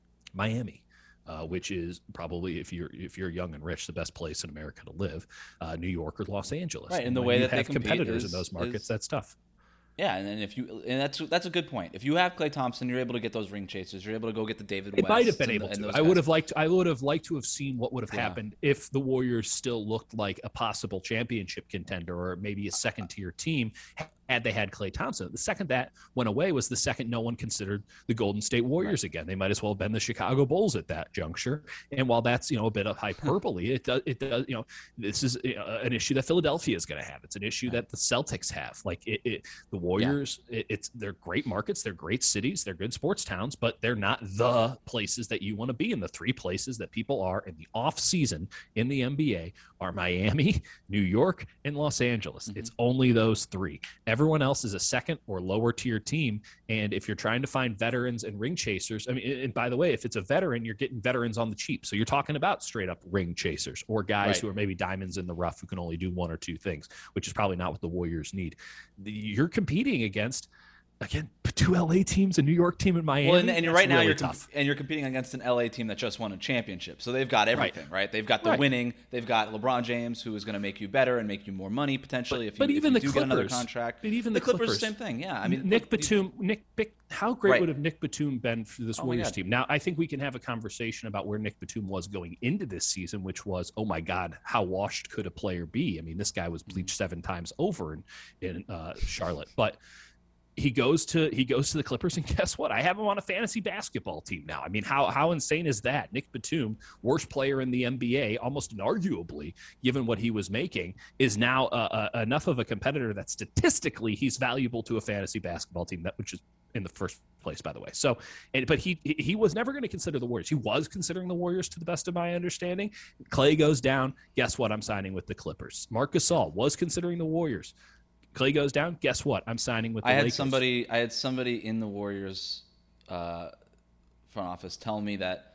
[SPEAKER 3] Miami. Uh, which is probably, if you're if you're young and rich, the best place in America to live, uh, New York or Los Angeles.
[SPEAKER 1] Right, and the
[SPEAKER 3] when
[SPEAKER 1] way
[SPEAKER 3] you
[SPEAKER 1] that they
[SPEAKER 3] have
[SPEAKER 1] compete
[SPEAKER 3] competitors
[SPEAKER 1] is,
[SPEAKER 3] in those markets,
[SPEAKER 1] is,
[SPEAKER 3] that's tough.
[SPEAKER 1] Yeah, and then if you and that's that's a good point. If you have Klay Thompson, you're able to get those ring chasers. You're able to go get the David West.
[SPEAKER 3] It might have been able
[SPEAKER 1] the,
[SPEAKER 3] to. I
[SPEAKER 1] guys.
[SPEAKER 3] would have liked. I would have liked to have seen what would have
[SPEAKER 1] yeah.
[SPEAKER 3] happened if the Warriors still looked like a possible championship contender or maybe a second tier team had they had Klay Thompson. The second that went away was the second no one considered the Golden State Warriors right. again. They might as well have been the Chicago Bulls at that juncture. And while that's, you know, a bit of hyperbole, it does, it does, you know, this is an issue that Philadelphia is going to have. It's an issue that the Celtics have. Like it, it the Warriors, yeah. it, it's they're great markets, they're great cities, they're good sports towns, but they're not the places that you want to be in. The three places that people are in the off season in the N B A are Miami, New York, and Los Angeles. Mm-hmm. It's only those three. Everyone else is a second or lower tier team. And if you're trying to find veterans and ring chasers, I mean, and by the way, if it's a veteran, you're getting veterans on the cheap. So you're talking about straight up ring chasers or guys right. who are maybe diamonds in the rough who can only do one or two things, which is probably not what the Warriors need. You're competing against, again, two L A teams, a New York team, in Miami.
[SPEAKER 1] Well, and, and right now
[SPEAKER 3] really
[SPEAKER 1] you're
[SPEAKER 3] tough.
[SPEAKER 1] Com- and you're competing against an L A team that just won a championship, so they've got everything, right? right? They've got the
[SPEAKER 3] right.
[SPEAKER 1] winning. They've got LeBron James, who is going to make you better and make you more money potentially
[SPEAKER 3] but,
[SPEAKER 1] if you,
[SPEAKER 3] but even
[SPEAKER 1] if you
[SPEAKER 3] the
[SPEAKER 1] do
[SPEAKER 3] Clippers,
[SPEAKER 1] get another contract.
[SPEAKER 3] But even
[SPEAKER 1] the,
[SPEAKER 3] the
[SPEAKER 1] Clippers,
[SPEAKER 3] Clippers,
[SPEAKER 1] same thing. Yeah, I mean,
[SPEAKER 3] Nick
[SPEAKER 1] look,
[SPEAKER 3] Batum,
[SPEAKER 1] you,
[SPEAKER 3] Nick, Nick, how great
[SPEAKER 1] right.
[SPEAKER 3] would have Nick Batum been for this
[SPEAKER 1] oh
[SPEAKER 3] Warriors team? Now, I think we can have a conversation about where Nick Batum was going into this season, which was, oh my God, how washed could a player be? I mean, this guy was bleached seven times over in in uh, Charlotte, but. He goes to he goes to the Clippers, and guess what? I have him on a fantasy basketball team now. I mean, how how insane is that? Nick Batum, worst player in the N B A, almost inarguably, given what he was making, is now uh, uh, enough of a competitor that statistically he's valuable to a fantasy basketball team, that which is in the first place, by the way. So, and, but he he was never going to consider the Warriors. He was considering the Warriors, to the best of my understanding. Klay goes down. Guess what? I'm signing with the Clippers. Marc Gasol was considering the Warriors. Klay goes down. Guess what? I'm signing with the
[SPEAKER 1] I had
[SPEAKER 3] Lakers.
[SPEAKER 1] somebody. I had somebody in the Warriors uh, front office tell me that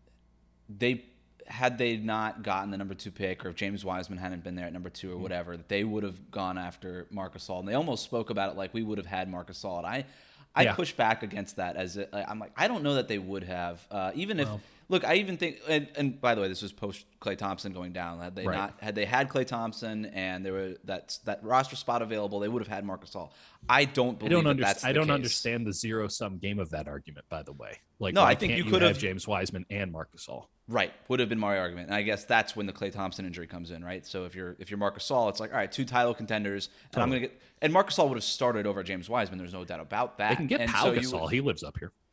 [SPEAKER 1] they had they not gotten the number two pick, or if James Wiseman hadn't been there at number two or whatever, that they would have gone after Marc Gasol. And they almost spoke about it like we would have had Marc Gasol. And I, I yeah. push back against that as a, I'm like I don't know that they would have, uh, even if. Well, Look, I even think, and, and by the way, this was post Klay Thompson going down. Had they right. not, had they had Klay Thompson and there were that that roster spot available, they would have had Marc Gasol. I don't believe
[SPEAKER 3] I don't
[SPEAKER 1] that
[SPEAKER 3] under,
[SPEAKER 1] that's the
[SPEAKER 3] I don't
[SPEAKER 1] case.
[SPEAKER 3] understand the zero sum game of that argument. By the way, like
[SPEAKER 1] no, I think you could have
[SPEAKER 3] James Wiseman and Marc Gasol.
[SPEAKER 1] Right, would have been my argument, and I guess that's when the Klay Thompson injury comes in, right? So if you're if you're Marc Gasol, it's like, all right, two title contenders, and totally. I'm gonna get and Marc Gasol would have started over James Wiseman. There's no doubt about that.
[SPEAKER 3] They can get
[SPEAKER 1] and
[SPEAKER 3] Pau
[SPEAKER 1] so
[SPEAKER 3] Gasol.
[SPEAKER 1] Would,
[SPEAKER 3] he lives up here.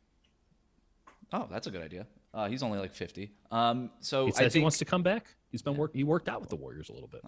[SPEAKER 1] Oh, that's a good idea. Uh, he's only like fifty. Um, so
[SPEAKER 3] he says
[SPEAKER 1] I think,
[SPEAKER 3] he wants to come back. He's been work. He worked out with the Warriors a little bit.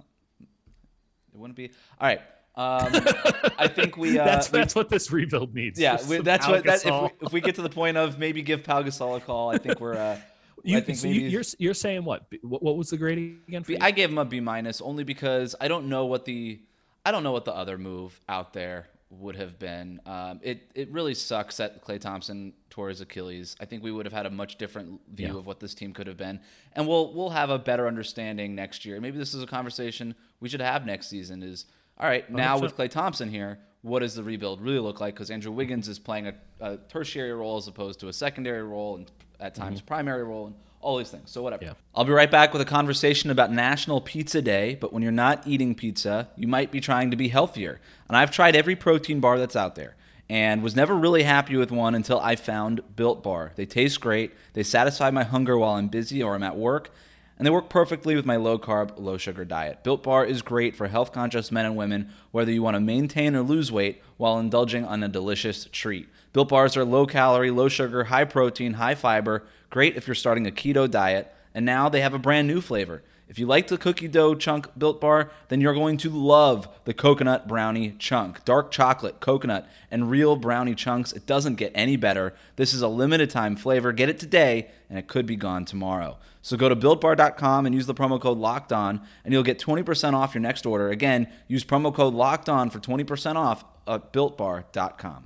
[SPEAKER 1] It wouldn't be all right. Um, I think we. Uh,
[SPEAKER 3] that's
[SPEAKER 1] we,
[SPEAKER 3] that's what this rebuild needs.
[SPEAKER 1] Yeah, we, that's
[SPEAKER 3] Pau
[SPEAKER 1] what. That, if, we,
[SPEAKER 3] Gasol.
[SPEAKER 1] if we get to the point of maybe give Pau Gasol a call, I think we're. Uh,
[SPEAKER 3] you,
[SPEAKER 1] I think
[SPEAKER 3] so
[SPEAKER 1] maybe,
[SPEAKER 3] you're you're saying what? what? What was the grading again? For you?
[SPEAKER 1] I gave him a B minus only because I don't know what the I don't know what the other move out there would have been. Um, it it really sucks that Klay Thompson tore his Achilles. I think we would have had a much different view yeah. of what this team could have been, and we'll we'll have a better understanding next year. Maybe this is a conversation we should have next season. Is all right now with Klay Thompson here. What does the rebuild really look like? Because Andrew Wiggins is playing a, a tertiary role as opposed to a secondary role, and at times mm-hmm. primary role, and all these things. So whatever. Yeah. I'll be right back with a conversation about National Pizza Day, but when you're not eating pizza, you might be trying to be healthier. And I've tried every protein bar that's out there and was never really happy with one until I found Built Bar. They taste great. They satisfy my hunger while I'm busy or I'm at work. and they work perfectly with my low-carb, low-sugar diet. Built Bar is great for health-conscious men and women, whether you want to maintain or lose weight while indulging on a delicious treat. Built Bars are low-calorie, low-sugar, high-protein, high-fiber, great if you're starting a keto diet, and now they have a brand new flavor. If you like the cookie dough chunk Built Bar, then you're going to love the coconut brownie chunk. Dark chocolate, coconut, and real brownie chunks. It doesn't get any better. This is a limited time flavor. Get it today, and it could be gone tomorrow. So go to built bar dot com and use the promo code LOCKEDON, and you'll get twenty percent off your next order. Again, use promo code LOCKEDON for twenty percent off at built bar dot com.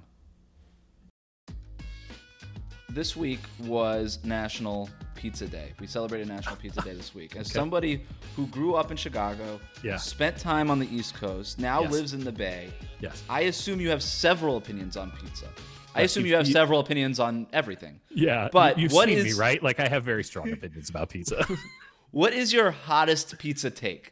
[SPEAKER 1] This week was National Pizza Day. We celebrated National Pizza Day this week. As okay. somebody who grew up in Chicago,
[SPEAKER 3] yeah.
[SPEAKER 1] spent time on the East Coast, now
[SPEAKER 3] yes.
[SPEAKER 1] lives in the Bay,
[SPEAKER 3] yes.
[SPEAKER 1] I assume you have several opinions on pizza. I assume you have you, several opinions on everything.
[SPEAKER 3] Yeah,
[SPEAKER 1] but
[SPEAKER 3] you've
[SPEAKER 1] what
[SPEAKER 3] seen
[SPEAKER 1] is,
[SPEAKER 3] me, right? Like, I have very strong opinions about pizza.
[SPEAKER 1] What is your hottest pizza take?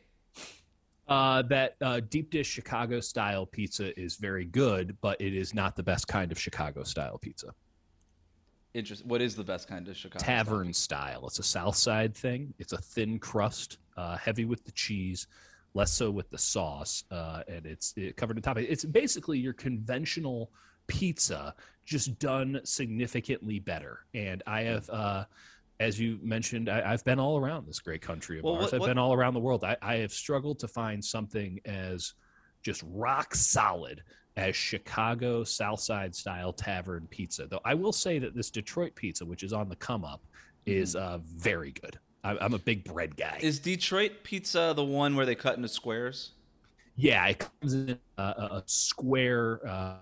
[SPEAKER 3] Uh, that uh, deep dish Chicago-style pizza is very good, but it is not the best kind of Chicago-style pizza.
[SPEAKER 1] Interesting. What is the best kind of Chicago
[SPEAKER 3] Tavern style? style. It's a South Side thing. It's a thin crust, uh, heavy with the cheese, less so with the sauce, uh, and it's it covered in topping. It's basically your conventional pizza, just done significantly better. And I have, uh, as you mentioned, I, I've been all around this great country of
[SPEAKER 1] well,
[SPEAKER 3] ours.
[SPEAKER 1] what,
[SPEAKER 3] I've
[SPEAKER 1] what?
[SPEAKER 3] been all around the world. I, I have struggled to find something as just rock solid as Chicago South Side style tavern pizza. Though I will say that this Detroit pizza, which is on the come up, is uh, very good. I, I'm a big bread guy.
[SPEAKER 1] Is Detroit pizza the one where they cut into squares?
[SPEAKER 3] Yeah, it comes in a, a square, uh,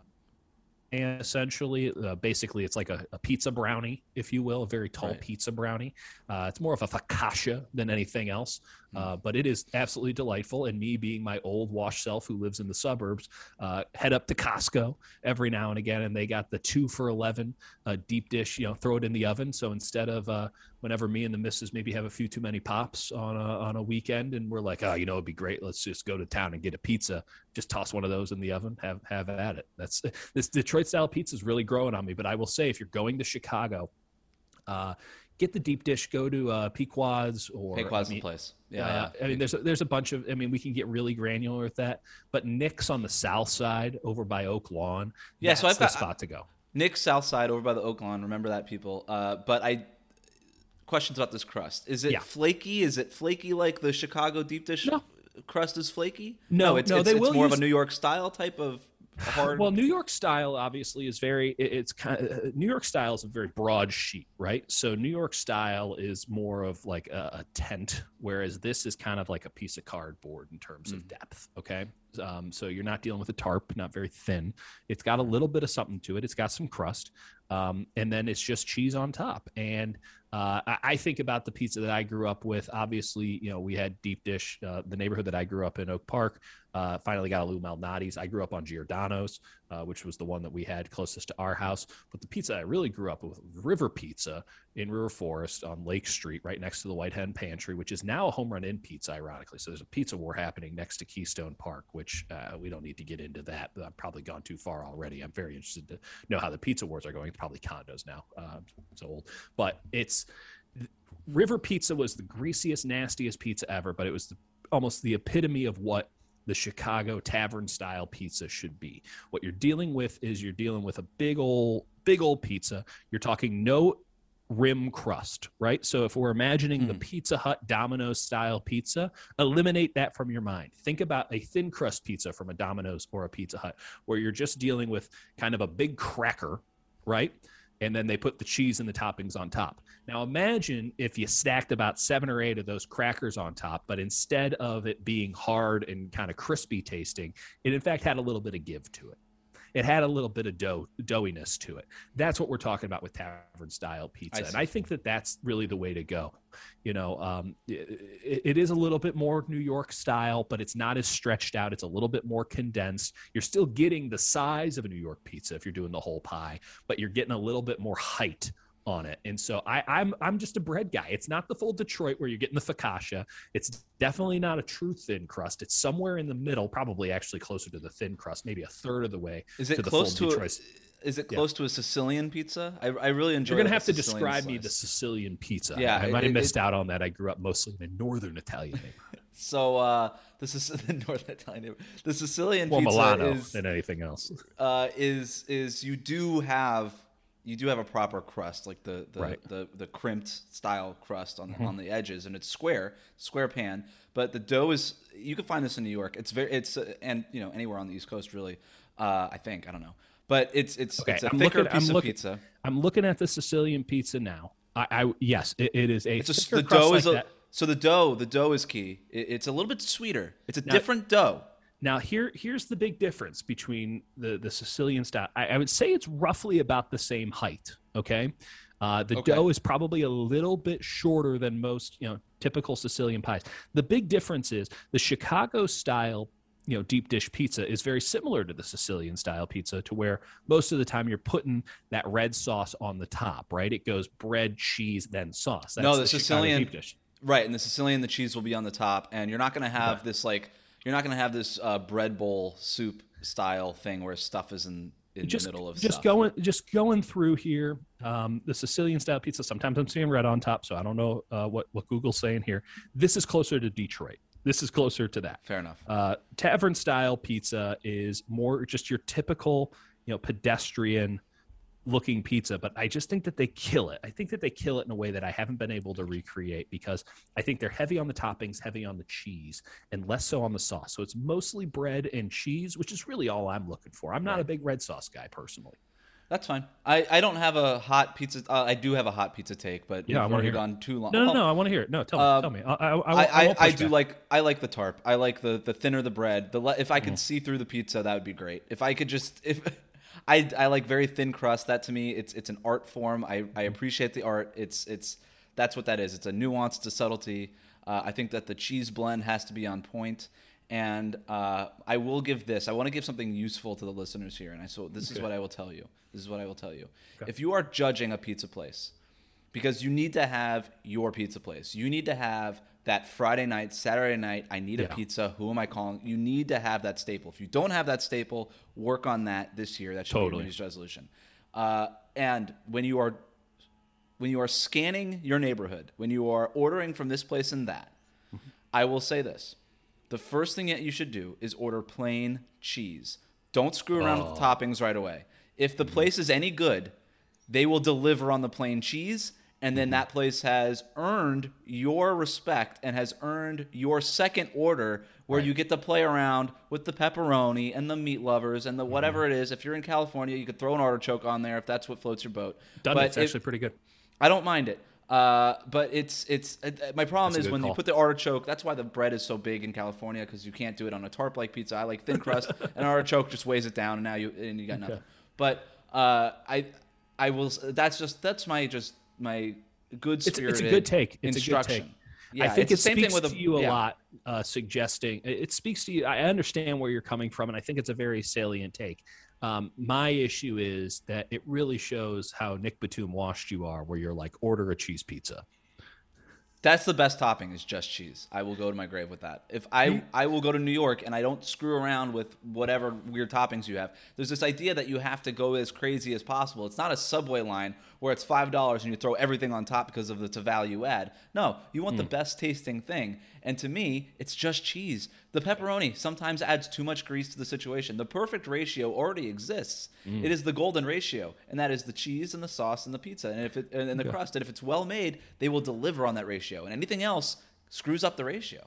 [SPEAKER 3] and essentially, uh, basically, it's like a, a pizza brownie, if you will, a very tall right. pizza brownie. Uh, it's more of a focaccia than anything else, uh, but it is absolutely delightful. And me being my old wash self who lives in the suburbs, uh, head up to Costco every now and again, and they got the two for eleven uh, deep dish. You know, throw it in the oven. So instead of uh, whenever me and the missus maybe have a few too many pops on a, on a weekend, and we're like, oh, you know, it'd be great. Let's just go to town and get a pizza. Just toss one of those in the oven. Have have at it. That's this Detroit style pizza is really growing on me. But I will say, if you're going to Chicago, uh, get the deep dish. Go to uh, Pequod's or
[SPEAKER 1] Pequod's
[SPEAKER 3] I mean,
[SPEAKER 1] the place. Yeah,
[SPEAKER 3] uh,
[SPEAKER 1] yeah.
[SPEAKER 3] I mean, there's a, there's a bunch of. I mean, we can get really granular with that. But Nick's on the south side, over by Oak Lawn.
[SPEAKER 1] Yeah,
[SPEAKER 3] that's
[SPEAKER 1] so I've
[SPEAKER 3] the
[SPEAKER 1] got
[SPEAKER 3] spot to go.
[SPEAKER 1] Nick's south side, over by the Oak Lawn. Remember that, people. Uh, but I questions about this crust. Is it
[SPEAKER 3] yeah.
[SPEAKER 1] flaky? Is it flaky like the Chicago deep dish?
[SPEAKER 3] No.
[SPEAKER 1] Crust is flaky?
[SPEAKER 3] No,
[SPEAKER 1] no it's,
[SPEAKER 3] no,
[SPEAKER 1] it's,
[SPEAKER 3] they
[SPEAKER 1] it's
[SPEAKER 3] will
[SPEAKER 1] more
[SPEAKER 3] use...
[SPEAKER 1] of a New York style type of hard.
[SPEAKER 3] Well, New York style obviously is very. It, it's kind of New York style is a very broad sheet, right? So New York style is more of like a, a tent, whereas this is kind of like a piece of cardboard in terms mm. of depth. Okay, um, so you're not dealing with a tarp, not very thin. It's got a little bit of something to it. It's got some crust, um, and then it's just cheese on top. And Uh, I, I think about the pizza that I grew up with. Obviously, you know, we had deep dish. Uh, the neighborhood that I grew up in, Oak Park, uh, finally got a Lou Malnati's. I grew up on Giordano's, uh, which was the one that we had closest to our house. But the pizza I really grew up with, River Pizza in River Forest on Lake Street, right next to the White Hen Pantry, which is now a Home Run Inn Pizza, ironically. So there's a pizza war happening next to Keystone Park, which uh, we don't need to get into that. I've probably gone too far already. I'm very interested to know how the pizza wars are going. It's probably condos now. Uh, it's old. But it's River Pizza was the greasiest, nastiest pizza ever, but it was the, almost the epitome of what the Chicago tavern style pizza should be. What you're dealing with is you're dealing with a big old, big old pizza. You're talking no rim crust, right? So if we're imagining hmm. the Pizza Hut Domino's style pizza, eliminate that from your mind. Think about a thin crust pizza from a Domino's or a Pizza Hut, where you're just dealing with kind of a big cracker, right? And then they put the cheese and the toppings on top. Now imagine if you stacked about seven or eight of those crackers on top, but instead of it being hard and kind of crispy tasting, it in fact had a little bit of give to it. It had a little bit of dough, doughiness to it. That's what we're talking about with tavern style pizza. I and I think that that's really the way to go. You know, um, it, it is a little bit more New York style, but it's not as stretched out. It's a little bit more condensed. You're still getting the size of a New York pizza if you're doing the whole pie, but you're getting a little bit more height on it. And so I, I'm I'm just a bread guy. It's not the full Detroit where you're getting the focaccia. It's definitely not a true thin crust. It's somewhere in the middle, probably actually closer to the thin crust, maybe a third of the way
[SPEAKER 1] Is it
[SPEAKER 3] to the
[SPEAKER 1] close
[SPEAKER 3] full
[SPEAKER 1] to
[SPEAKER 3] Detroit.
[SPEAKER 1] a, is it close yeah. to a Sicilian pizza? I, I really enjoy.
[SPEAKER 3] You're gonna
[SPEAKER 1] like
[SPEAKER 3] have to
[SPEAKER 1] Sicilian
[SPEAKER 3] describe
[SPEAKER 1] slice.
[SPEAKER 3] me the Sicilian pizza.
[SPEAKER 1] Yeah,
[SPEAKER 3] I, I might
[SPEAKER 1] it,
[SPEAKER 3] have missed
[SPEAKER 1] it,
[SPEAKER 3] out on that. I grew up mostly in a northern Italian neighborhood.
[SPEAKER 1] So uh, this is the North Italian neighborhood. The Sicilian
[SPEAKER 3] More
[SPEAKER 1] pizza
[SPEAKER 3] Milano
[SPEAKER 1] is
[SPEAKER 3] than anything else.
[SPEAKER 1] Uh, is is you do have you do have a proper crust, like the the
[SPEAKER 3] right.
[SPEAKER 1] the, the crimped style crust on
[SPEAKER 3] Mm-hmm.
[SPEAKER 1] on the edges, and it's square square pan. But the dough is, you can find this in New York. It's very it's uh, and you know anywhere on the East Coast really. Uh, I think I don't know, but it's it's
[SPEAKER 3] Okay,
[SPEAKER 1] it's a
[SPEAKER 3] I'm
[SPEAKER 1] thicker
[SPEAKER 3] looking,
[SPEAKER 1] piece
[SPEAKER 3] I'm
[SPEAKER 1] of
[SPEAKER 3] looking,
[SPEAKER 1] pizza.
[SPEAKER 3] I'm looking at the Sicilian pizza now. I, I yes, it, it is a.
[SPEAKER 1] It's just,
[SPEAKER 3] thicker
[SPEAKER 1] the
[SPEAKER 3] crust
[SPEAKER 1] dough
[SPEAKER 3] like
[SPEAKER 1] is a,
[SPEAKER 3] that.
[SPEAKER 1] so the dough the dough is key. It, it's a little bit sweeter. It's a
[SPEAKER 3] Now-
[SPEAKER 1] different dough.
[SPEAKER 3] Now here here's the big difference between the the Sicilian style. I, I would say it's roughly about the same height. Okay, uh, the
[SPEAKER 1] Okay.
[SPEAKER 3] dough is probably a little bit shorter than most you know typical Sicilian pies. The big difference is the Chicago style you know deep dish pizza is very similar to the Sicilian style pizza, to where most of the time you're putting that red sauce on the top. Right, it goes bread, cheese, then sauce. That's
[SPEAKER 1] No, the
[SPEAKER 3] Chicago
[SPEAKER 1] Sicilian-
[SPEAKER 3] deep dish.
[SPEAKER 1] Right, and the Sicilian, the cheese will be on the top, and you're not going to have
[SPEAKER 3] Right.
[SPEAKER 1] this like you're not going to have this uh, bread bowl soup style thing where stuff is in, in
[SPEAKER 3] just,
[SPEAKER 1] the middle of
[SPEAKER 3] just
[SPEAKER 1] stuff.
[SPEAKER 3] going just going through here um, the Sicilian style pizza, sometimes I'm seeing red on top, so I don't know uh, what what Google's saying here. This is closer to Detroit. This is closer to that.
[SPEAKER 1] Fair enough.
[SPEAKER 3] Uh, tavern style pizza is more just your typical you know pedestrian looking pizza, but I just think that they kill it. I think that they kill it in a way that I haven't been able to recreate, because I think they're heavy on the toppings, heavy on the cheese, and less so on the sauce. So it's mostly bread and cheese, which is really all I'm looking for. I'm not a big red sauce guy personally.
[SPEAKER 1] That's fine. I, I don't have a hot pizza. Uh, I do have a hot pizza take, but
[SPEAKER 3] Yeah, I
[SPEAKER 1] we've
[SPEAKER 3] wanna
[SPEAKER 1] already
[SPEAKER 3] hear it.
[SPEAKER 1] gone too long.
[SPEAKER 3] No, no,
[SPEAKER 1] Oh,
[SPEAKER 3] no. I want to hear it. No, tell me.
[SPEAKER 1] Um,
[SPEAKER 3] tell me. I, I, I,
[SPEAKER 1] I,
[SPEAKER 3] I,
[SPEAKER 1] I,
[SPEAKER 3] won't
[SPEAKER 1] I
[SPEAKER 3] push
[SPEAKER 1] do
[SPEAKER 3] back.
[SPEAKER 1] like I like the tarp. I like the the thinner the bread. The le- if I could
[SPEAKER 3] Mm.
[SPEAKER 1] see through the pizza, that would be great. If I could just if I, I like very thin crust. That to me, it's it's an art form. I, I appreciate the art. It's it's that's what that is. It's a nuance, it's a subtlety. Uh, I think that the cheese blend has to be on point. And uh, I will give this. I want to give something useful to the listeners here. And I so this is
[SPEAKER 3] Okay.
[SPEAKER 1] what I will tell you. This is what I will tell you. If you are judging a pizza place, because you need to have your pizza place, you need to have that Friday night, Saturday night, I need a
[SPEAKER 3] Yeah.
[SPEAKER 1] pizza. Who am I calling? You need to have that staple. If you don't have that staple, work on that this year. That should
[SPEAKER 3] Totally.
[SPEAKER 1] be a New Year's resolution. Uh, and when you are when you are scanning your neighborhood, when you are ordering from this place and that, I will say this. The first thing that you should do is order plain cheese. Don't screw around with the toppings right away. If the place is any good, they will deliver on the plain cheese, and then that place has earned your respect and has earned your second order, where
[SPEAKER 3] Right.
[SPEAKER 1] you get to play around with the pepperoni and the meat lovers and the whatever it is. If you're in California, you could throw an artichoke on there if that's what floats your boat.
[SPEAKER 3] Done.
[SPEAKER 1] But
[SPEAKER 3] It's
[SPEAKER 1] if-
[SPEAKER 3] actually pretty good.
[SPEAKER 1] I don't mind it. Uh, but it's it's uh, my problem
[SPEAKER 3] That's a
[SPEAKER 1] is
[SPEAKER 3] good
[SPEAKER 1] when you
[SPEAKER 3] call.
[SPEAKER 1] put the artichoke. That's why the bread is so big in California, because you can't do it on a tarp like pizza. I like thin crust, and artichoke just weighs it down, and now you and you got nothing.
[SPEAKER 3] Okay.
[SPEAKER 1] But uh, I I will. That's just that's my just my good
[SPEAKER 3] It's,
[SPEAKER 1] spirited
[SPEAKER 3] it's a good take. It's
[SPEAKER 1] instruction.
[SPEAKER 3] a good take.
[SPEAKER 1] Yeah,
[SPEAKER 3] I think
[SPEAKER 1] it's
[SPEAKER 3] it
[SPEAKER 1] the same
[SPEAKER 3] speaks
[SPEAKER 1] thing with
[SPEAKER 3] to
[SPEAKER 1] a,
[SPEAKER 3] you a
[SPEAKER 1] yeah.
[SPEAKER 3] lot, uh, suggesting it it speaks to you. I understand where you're coming from, and I think it's a very salient take. Um, my issue is that it really shows how Nick Batum washed you are, where you're like, order a cheese pizza.
[SPEAKER 1] That's the best topping is just cheese. I will go to my grave with that. If I I will go to New York and I don't screw around with whatever weird toppings you have. There's this idea that you have to go as crazy as possible. It's not a Subway line where it's five dollars and you throw everything on top because of it's a value add. No, you want the best tasting thing. And to me, it's just cheese. The pepperoni sometimes adds too much grease to the situation. The perfect ratio already exists. It is the golden ratio, and that is the cheese and the sauce and the pizza and if it and the crust. And if it's well made, they will deliver on that ratio. And anything else screws up the ratio.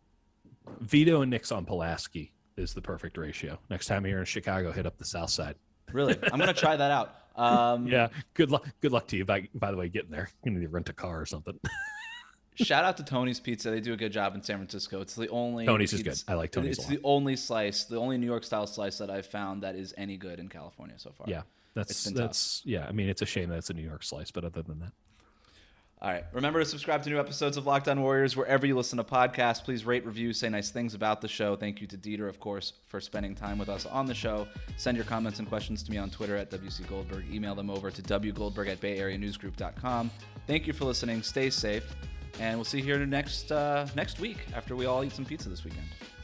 [SPEAKER 3] Vito and Nick's on Pulaski is the perfect ratio. Next time you're in Chicago, hit up the South Side.
[SPEAKER 1] Really, I'm gonna try that out. Um,
[SPEAKER 3] Yeah, good luck. Good luck to you. By by the way, getting there, you need to rent a car or something.
[SPEAKER 1] Shout out to Tony's Pizza. They do a good job in San Francisco. It's the only
[SPEAKER 3] Tony's is
[SPEAKER 1] pizza-
[SPEAKER 3] good. I like Tony's
[SPEAKER 1] It's
[SPEAKER 3] a lot.
[SPEAKER 1] the only slice, the only New York style slice that I've found that is any good in California so far.
[SPEAKER 3] Yeah, that's
[SPEAKER 1] It's been
[SPEAKER 3] that's yeah. I mean, it's a shame that it's a New York slice, but other than that,
[SPEAKER 1] All right. Remember to subscribe to new episodes of Locked On Warriors wherever you listen to podcasts. Please rate, review, say nice things about the show. Thank you to Dieter, of course, for spending time with us on the show. Send your comments and questions to me on Twitter at W C Goldberg. Email them over to w goldberg at bay area news group dot com. Thank you for listening. Stay safe. And we'll see you here next, uh, next week after we all eat some pizza this weekend.